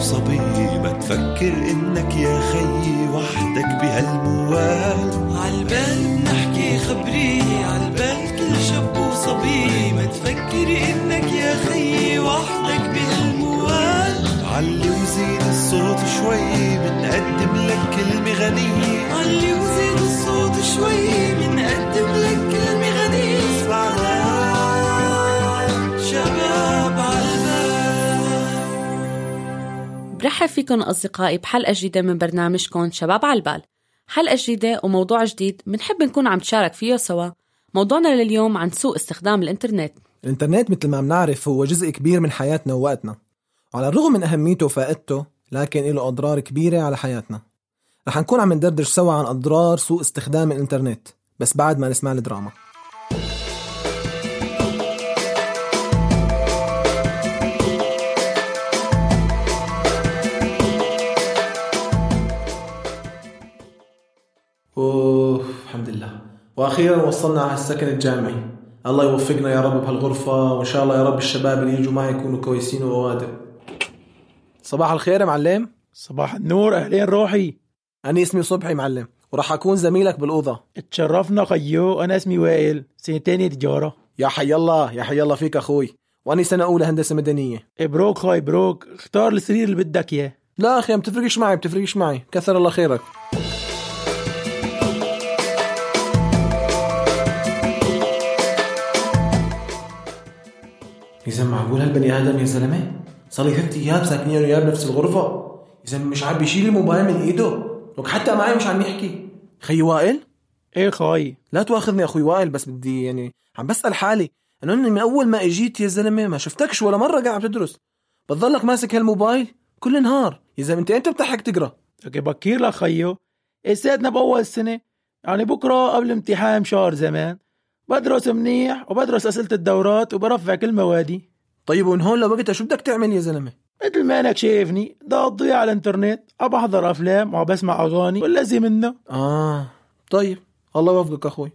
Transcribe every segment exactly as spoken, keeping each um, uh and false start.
وصبي، ما تفكر إنك يا خيي وحدك بهالموال. عالبال نحكي خبريني، عالبال كل شاب وصبي، ما تفكر إنك يا خيي وحدك بهالموال. علي وزيد الصوت شوي منقدم لك كلمة غنية، علي وزيد الصوت شوي منقدم لك كلمة غنية. شباب عالبال. برحب فيكن أصدقائي بحلقة جديدة من برنامجكم شباب عالبال. حلقة جديدة وموضوع جديد منحب نكون عم تشارك فيه سوا. موضوعنا لليوم عن سوء استخدام الإنترنت. الإنترنت مثل ما بنعرف هو جزء كبير من حياتنا ووقتنا، وعلى الرغم من أهميته وفائدته لكن له أضرار كبيرة على حياتنا. رح نكون عم ندردش سوا عن أضرار سوء استخدام الإنترنت، بس بعد ما نسمع الدراما. أوه الحمد لله، وأخيرا وصلنا على السكن الجامعي. الله يوفقنا يا رب بهالغرفة، وإن شاء الله يا رب الشباب اللي يجوا معي يكونوا كويسين وأوادم. صباح الخير يا معلم. صباح النور، أهلين روحي. أنا اسمي صبحي معلم، وراح أكون زميلك بالأوضة. اتشرفنا خيو، أنا اسمي وائل، سنتين تجارة. يا حي الله يا حي الله فيك أخوي، وأني سنة أولى هندسة مدنية. إبروك خاي بروك، اختار السرير اللي بدك إياه. لا أخي، ما بتفرقش معي بتفرقش معي كثر الله خيرك. إذا معقول هالبني آدم يا زلمة صار لي ثلاث أيام ساكنين وياه بنفس الغرفة، إذا مش عم بيشيل الموبايل من إيده، وحتى معي مش عم يحكي. خي وائل؟ إيه خاي؟ لا تواخذني أخوي وائل، بس بدي يعني عم بسأل حالي إنه من أول ما إجيت يا زلمة ما شفتكش ولا مرة قاعد بتدرس، بتضلك ماسك هالموبايل كل نهار. إذا أنت أنت بتحك تقرأ. أوكي بكير لك خيو، إساتنا بأول السنة، يعني بكرة قبل امتحان شهر زمان بدرس منيح وبدرس أسئلة الدورات وبرفع كل موادي. طيب ومن هون لوقتها شو بدك تعمل يا زلمة؟ مثل ما أنك شايفني دا أضيع على الانترنت، أبى أحضر أفلام وبسمع أغاني واللازم منه. آه طيب الله يوفقك أخوي.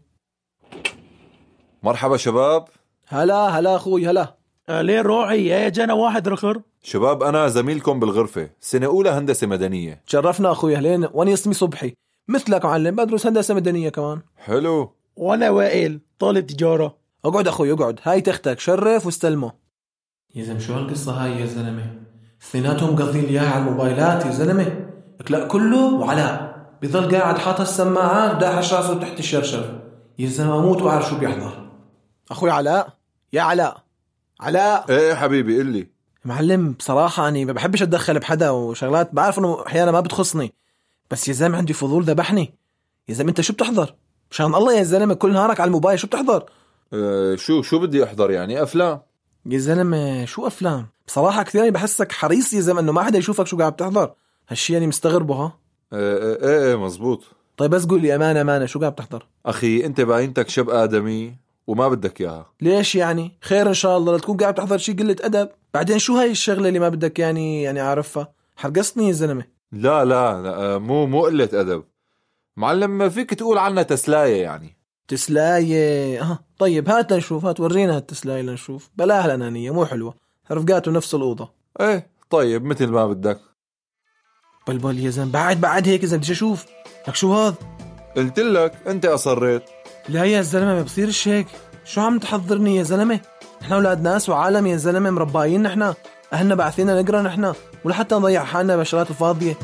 مرحبا شباب. هلا هلا أخوي هلا. آه ليه روحي، يا جانا واحد رخر. شباب أنا زميلكم بالغرفة، سنة أولى هندسة مدنية. تشرفنا أخوي، أهلين. وأنا اسمي صبحي مثلك معلم، بدرس هندسة مدنية كمان. حلو. وانا وائل طالب تجارة. اقعد اخوي اقعد، هاي تختك شرف واستلمه. يا زلمه شو هالقصة هاي يا زلمة؟ اثنيناتهم قاضين ليها على الموبايلات يا زلمة، لا كله وعلاء بيظل قاعد حاط السماعات داحش راسه تحت الشرشر. يا زلمة اموت واعرف شو بيحضر. اخوي علاء، يا علاء علاء. ايه حبيبي قل لي. معلم بصراحة أنا ما بحبش أتدخل بحدا وشغلات بعرف إنه أحيانا ما بتخصني، بس يا زلمة عندي فضول ذبحني. يا زلمة أنت شو بتحضر؟ مشان الله يا زلمة كل نهارك على الموبايل شو بتحضر؟ أه شو شو بدي أحضر يعني؟ أفلام يا زلمة. شو أفلام؟ بصراحة كثير بحسك حريص يا زلمة إنه ما حدا يشوفك شو قاعد بتحضر. هالشي يعني مستغربه. ها ايه ايه ايه مزبوط. طيب بس قول لي أمانة أمانة شو قاعد بتحضر؟ أخي أنت باينتك شب آدمي وما بدك إياها. ليش يعني؟ خير إن شاء الله، لا تكون قاعد بتحضر شي قلة أدب. بعدين شو هاي الشغلة اللي ما بدك يعني يعني عارفها؟ حرقصني يا زلمة. لا لا, لا مو مو قلة أدب معلم، فيك تقول عنا تسلاية يعني. تسلاية؟ اه طيب هات لنشوف، هات ورينا هالتسلاية لنشوف. بلاها الأنانية مو حلوة، رفقاته نفس الأوضة. ايه طيب مثل ما بدك. بلبل يا زلمة بعد بعد هيك إذا بدي أشوف لك شو هذا. قلت لك أنت أصريت. لا يا زلمة ما بصيرش هيك، شو عم تحضرني يا زلمة؟ نحن أولاد ناس وعالم يا زلمة، مرباين نحن، أهلنا بعثينا نقرأ نحن، ولا حتى نضيع حالنا بشغلات الفاضية.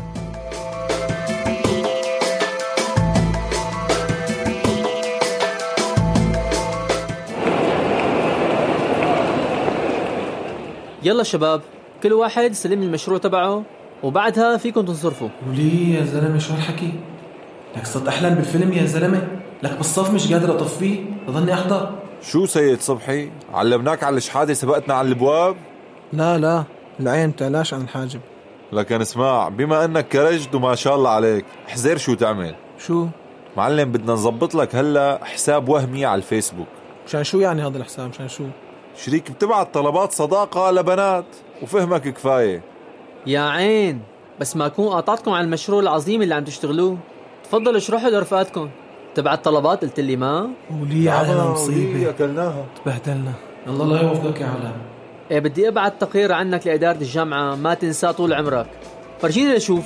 يلا شباب كل واحد سلم المشروع تبعه وبعدها فيكم تنصرفوا. وليه يا زلمة شو هالحكي؟ لك صرت أحلم بالفيلم يا زلمة، لك بالصف مش قادر أطفيه أظني أحضر. شو سيد صبحي علمناك على الشحادة سبقتنا على الابواب؟ لا لا العين تعلاش عن الحاجب. لكن اسمع، بما انك كرجد وما شاء الله عليك احذر شو تعمل. شو معلم؟ بدنا نظبط لك هلا حساب وهمي على الفيسبوك. مشان شو يعني هذا الحساب؟ مشان شو؟ شريك بتبعت طلبات صداقة لبنات وفهمك كفاية. يا عين بس ما أكون قاطعتكم على المشروع العظيم اللي عم تشتغلوه. تفضلوا اشرحوا لرفقاتكم. تبعت طلبات قلت لي ما ولي على مصيبة أكلناها تبهدلنا. الله لا يوفقك يا علاء. إيه بدي أبعت تقرير عنك لإدارة الجامعة ما تنسى طول عمرك. فرجيني لشوف.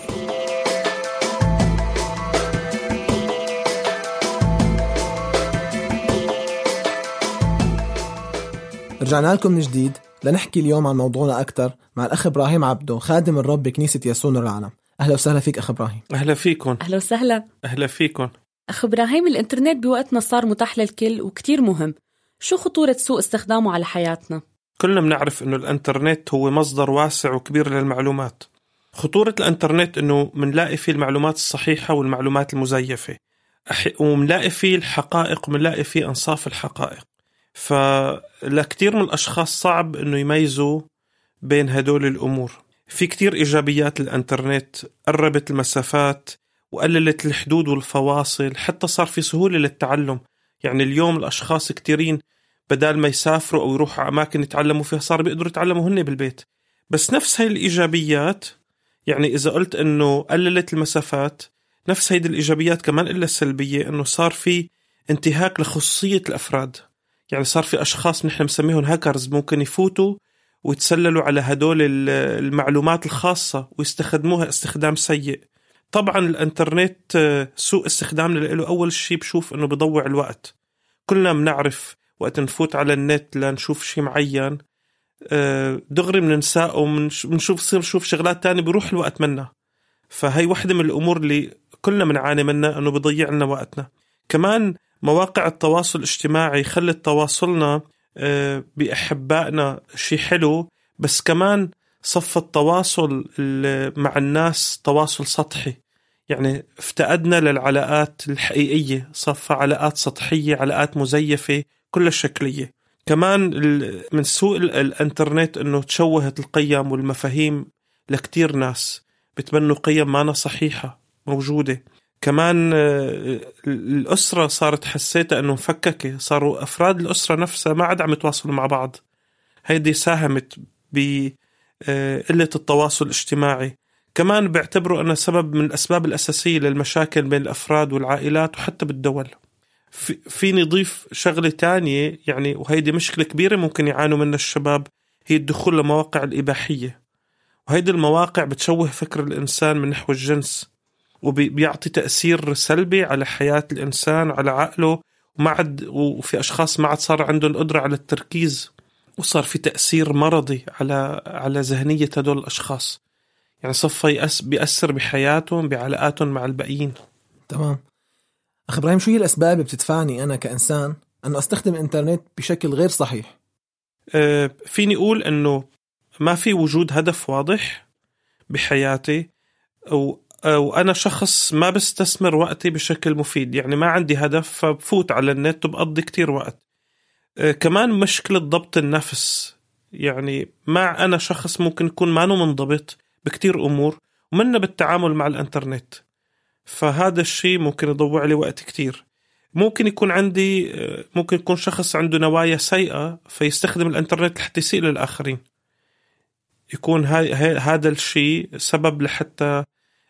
رجعنا لكم من جديد لنحكي اليوم عن موضوعنا أكتر مع الأخ إبراهيم عبدو، خادم الرب بكنيسة يسوع نور العالم. أهلا وسهلا فيك أخ إبراهيم. أهلا فيكم. أهلا وسهلا. أهلا فيكم. أخ إبراهيم، الإنترنت بوقتنا صار متاح للكل وكتير مهم. شو خطورة سوء استخدامه على حياتنا؟ كلنا بنعرف أنه الإنترنت هو مصدر واسع وكبير للمعلومات. خطورة الإنترنت أنه منلاقي فيه المعلومات الصحيحة والمعلومات المزيفة، ومنلاقي فيه الحقائق ومنلاقي فيه أنصاف الحقائق. فلكتير من الأشخاص صعب أنه يميزوا بين هدول الأمور. في كتير إيجابيات للإنترنت، قربت المسافات وقللت الحدود والفواصل، حتى صار في سهولة للتعلم. يعني اليوم الأشخاص كتيرين بدال ما يسافروا أو يروحوا أماكن يتعلموا فيها صار بيقدروا يتعلموا هن بالبيت. بس نفس هاي الإيجابيات، يعني إذا قلت أنه قللت المسافات، نفس هيدي الإيجابيات كمان إلا السلبية، أنه صار في انتهاك لخصوصية الأفراد. يعني صار في أشخاص نحن مسميهم هاكرز ممكن يفوتوا ويتسللوا على هدول المعلومات الخاصة ويستخدموها استخدام سيء. طبعا الانترنت سوء استخدام له. أول شيء بشوف أنه بضوع الوقت. كلنا بنعرف وقت نفوت على النت لنشوف شيء معين دغري بننساه ومنشوف صير نشوف شغلات تانية بيروح الوقت منا. فهي واحدة من الأمور اللي كلنا بنعاني منها، أنه بيضيع لنا وقتنا. كمان مواقع التواصل الاجتماعي خلت تواصلنا بأحبائنا شيء حلو، بس كمان صف التواصل مع الناس تواصل سطحي. يعني افتقدنا للعلاقات الحقيقية، صف علاقات سطحية، علاقات مزيفة كلها شكلية. كمان من سوء الانترنت انه تشوهت القيم والمفاهيم لكتير ناس، بتبنوا قيم مانا صحيحة موجودة. كمان الأسرة صارت حسيتها أنه مفككة، صاروا أفراد الأسرة نفسها ما عاد عم يتواصلوا مع بعض. هيدي ساهمت بقلة التواصل الاجتماعي. كمان بيعتبروا أنه سبب من الأسباب الأساسية للمشاكل بين الأفراد والعائلات وحتى بالدول. في فيني ضيف شغلة تانية، يعني وهيدي مشكلة كبيرة ممكن يعانوا منها الشباب، هي الدخول لمواقع الإباحية. وهيدي المواقع بتشوه فكر الإنسان من نحو الجنس، وبيعطي تأثير سلبي على حياة الإنسان وعلى عقله. وما عاد وفي أشخاص ما عاد صار عندهم القدرة على التركيز، وصار في تأثير مرضي على على ذهنية هدول الأشخاص. يعني صفى يأس بيأثر بحياتهم بعلاقاتهم مع الباقيين. تمام. أخ إبراهيم، شو هي الأسباب اللي بتدفعني أنا كإنسان أنه أستخدم الإنترنت بشكل غير صحيح؟ أه فيني أقول أنه ما في وجود هدف واضح بحياتي، أو وأنا شخص ما بستثمر وقتي بشكل مفيد. يعني ما عندي هدف فبفوت على النت وبقضي كتير وقت. أه كمان مشكلة ضبط النفس. يعني ما أنا شخص ممكن يكون ما منضبط بكتير أمور ومنه بالتعامل مع الانترنت، فهذا الشيء ممكن يضوع لي وقت كتير. ممكن يكون عندي ممكن يكون شخص عنده نوايا سيئة فيستخدم الانترنت لحتى يسيء للآخرين، يكون هذا الشيء سبب لحتى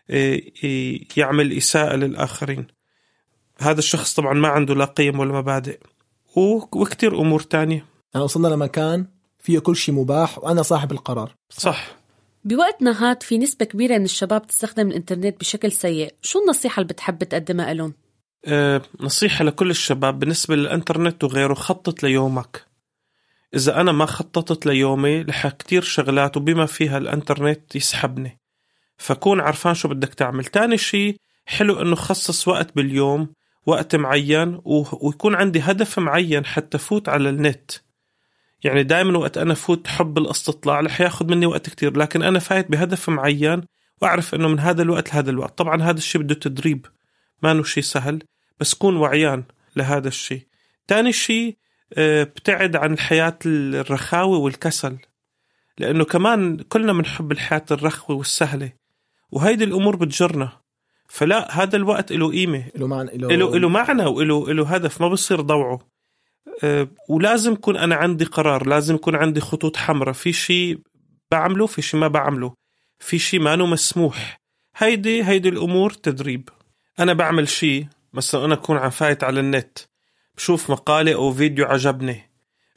يعمل إساءة للآخرين. هذا الشخص طبعا ما عنده لا قيم ولا مبادئ، وكتير أمور تانية. أنا وصلنا لمكان فيه كل شيء مباح وأنا صاحب القرار. صح. بوقتنا هاد في نسبة كبيرة من الشباب تستخدم الإنترنت بشكل سيء. شو النصيحة اللي بتحب تقدمها لهم؟ أه نصيحة لكل الشباب بالنسبة للإنترنت وغيره: خطط ليومك. إذا أنا ما خططت ليومي رح كتير شغلات وبما فيها الإنترنت يسحبني، فكون عرفان شو بدك تعمل. تاني شيء حلو إنه خصص وقت باليوم، وقت معين، ويكون عندي هدف معين حتى فوت على النت. يعني دائما وقت أنا فوت حب الاستطلاع رح ياخد مني وقت كتير، لكن أنا فايت بهدف معين وأعرف إنه من هذا الوقت لهذا الوقت. طبعا هذا الشيء بده تدريب، ما إنه شيء سهل، بس كون وعيان لهذا الشيء. تاني شيء ابتعد عن الحياة الرخاوة والكسل، لأنه كمان كلنا بنحب الحياة الرخوة والسهلة، وهيدي الأمور بتجرنا. فلا، هذا الوقت له قيمة، له معنى، له له معنى وله له هدف، ما بصير ضوعه. أه ولازم يكون أنا عندي قرار، لازم يكون عندي خطوط حمراء، في شيء بعمله، في شيء ما بعمله، في شيء ما أنه مسموح. هيدي هيدي الأمور تدريب. أنا بعمل شيء مثلا، أنا أكون عم فايت على النت بشوف مقالة أو فيديو عجبني،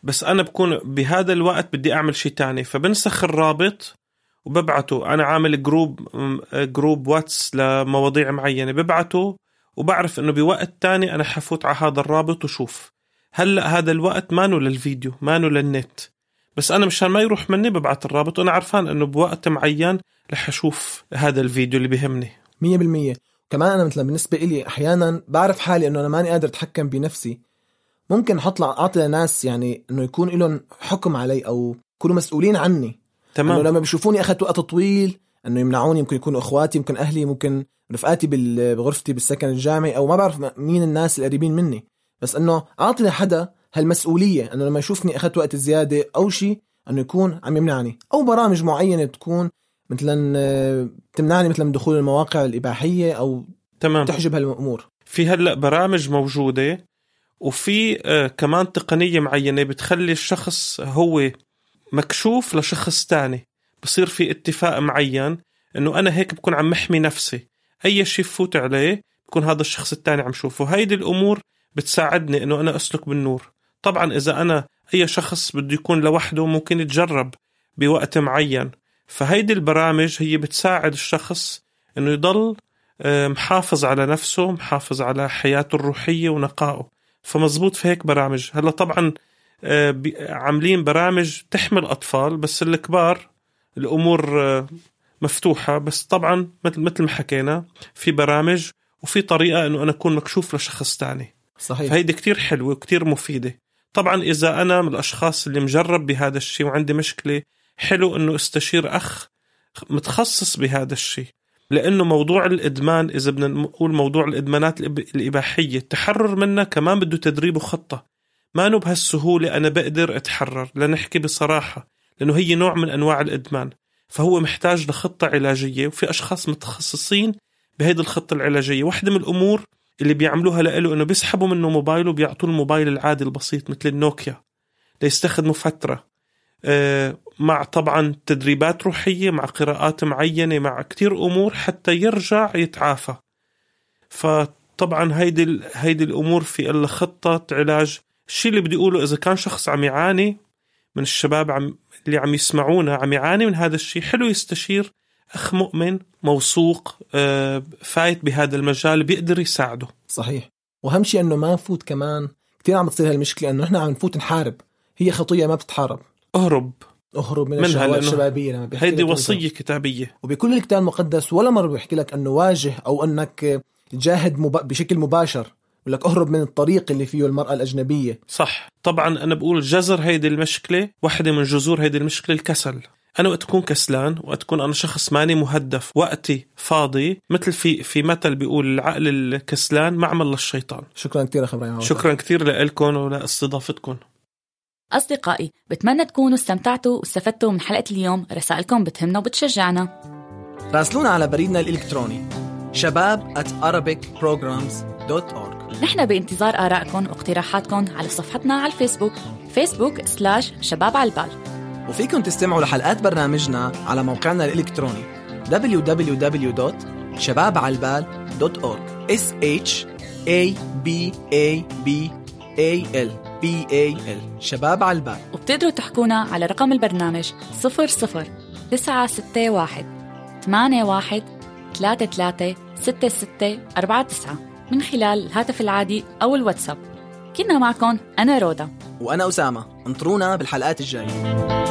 بس أنا بكون بهذا الوقت بدي أعمل شيء تاني، فبنسخ الرابط وببعته. أنا عامل جروب جروب واتس لمواضيع معينة، ببعته وبعرف إنه بوقت تاني أنا حفوت على هذا الرابط وشوف. هلأ هذا الوقت مانو للفيديو، مانو للنت، بس أنا مشان ما يروح مني ببعت الرابط وأنا عارفان إنه بوقت معين رح أشوف هذا الفيديو اللي بيهمني. مية بالمية. كمان أنا مثلا بالنسبة إلي أحيانا بعرف حالي إنه أنا ماني قادر أتحكم بنفسي، ممكن حطلع أعطي لناس يعني إنه يكون لهم حكم علي أو يكونوا مسؤولين عني. تمام. إنه لما بيشوفوني أخذت وقت طويل إنه يمنعوني، ممكن يكونوا إخواتي، ممكن أهلي، ممكن رفقاتي بغرفتي بالسكن الجامعي، أو ما بعرف مين الناس القريبين مني، بس إنه أعطي لحدا هالمسؤولية إنه لما يشوفني أخذت وقت زيادة أو شيء إنه يكون عم يمنعني، أو برامج معينة تكون مثلا تمنعني مثلا من دخول المواقع الإباحية أو تمام. تحجب هالأمور. في هلأ برامج موجودة، وفي آه كمان تقنية معينة بتخلي الشخص هو مكشوف لشخص تاني، بصير في اتفاق معين إنه أنا هيك بكون عم محمي نفسي، أي شيء فوت عليه بكون هذا الشخص التاني عم شوفه. هيدي الأمور بتساعدني إنه أنا أسلك بالنور. طبعا إذا أنا أي شخص بده يكون لوحده ممكن يتجرب بوقت معين، فهيدي البرامج هي بتساعد الشخص إنه يضل محافظ على نفسه، محافظ على حياته الروحية ونقائه. فمزبوط في هيك برامج. هلا طبعا عاملين برامج تحمل أطفال، بس الكبار الأمور مفتوحة، بس طبعا مثل مثل ما حكينا في برامج وفي طريقة إنه أنا أكون مكشوف لشخص تاني. صحيح. فهيدي كتير حلوة وكتير مفيدة. طبعا إذا أنا من الأشخاص اللي مجرب بهذا الشيء وعندي مشكلة، حلو إنه استشير أخ متخصص بهذا الشيء، لأنه موضوع الإدمان، إذا بدنا نقول موضوع الإدمانات الإباحية، التحرر منها كمان بده تدريب وخطة. ما نو بهالسهولة أنا بقدر أتحرر، لنحكي بصراحة، لأنه هي نوع من أنواع الإدمان، فهو محتاج لخطة علاجية، وفي أشخاص متخصصين بهيدي الخطة العلاجية. واحدة من الأمور اللي بيعملوها لإله إنه بيسحبوا منه موبايله وبيعطوه الموبايل العادي البسيط مثل النوكيا ليستخدمه فترة، آه مع طبعا تدريبات روحية، مع قراءات معينة، مع كتير أمور حتى يرجع يتعافى. فطبعا هيدي هيدي الأمور في إلا خطة علاج. الشيء اللي بدي أقوله، إذا كان شخص عم يعاني من الشباب عم اللي عم يسمعونا عم يعاني من هذا الشيء، حلو يستشير أخ مؤمن موثوق آه فايت بهذا المجال بيقدر يساعده. صحيح. وأهم شيء إنه ما نفوت، كمان كتير عم بتصير هالمشكلة إنه إحنا عم نفوت نحارب، هي خطية ما بتتحارب. أهرب أهرب من الشهوات الشبابية. لما هيدي وصية كتابية وبكل الكتاب المقدس ولا مرة بيحكي لك أنه واجه أو أنك تجاهد مب... بشكل مباشر، يقول لك أهرب من الطريق اللي فيه المرأة الأجنبية. صح. طبعا أنا بقول جذر هيدي المشكلة، واحدة من جذور هيدي المشكلة الكسل. أنا وقت أكون كسلان، وقت أكون أنا شخص ماني مهدف، وقتي فاضي، مثل في في مثل بيقول العقل الكسلان معمل للشيطان. شكرا كثير أخي إبراهيم. شكرا كثير لكم ولاستضافتكم. أصدقائي، بتمنى تكونوا استمتعتوا واستفدتوا من حلقة اليوم. رسائلكم بتهمنا وبتشجعنا. راسلونا على بريدنا الإلكتروني شباب at arabic programs dot org. نحن بانتظار آرائكم واقتراحاتكم على صفحتنا على الفيسبوك فيسبوك سلاش شباب عالبال. وفيكم تستمعوا لحلقات برنامجنا على موقعنا الإلكتروني دبليو دبليو دبليو دوت شباب عالبال دوت أورج. S H A B A B A L B A L شباب عالبال. وبتقدروا تحكونا على رقم البرنامج صفر صفر تسعة ستة واحد ثمانية واحد ثلاثة ثلاثة ستة ستة أربعة تسعة من خلال الهاتف العادي أو الواتساب. كنا معكم أنا رودا وأنا أسامة. انطرونا بالحلقات الجاية.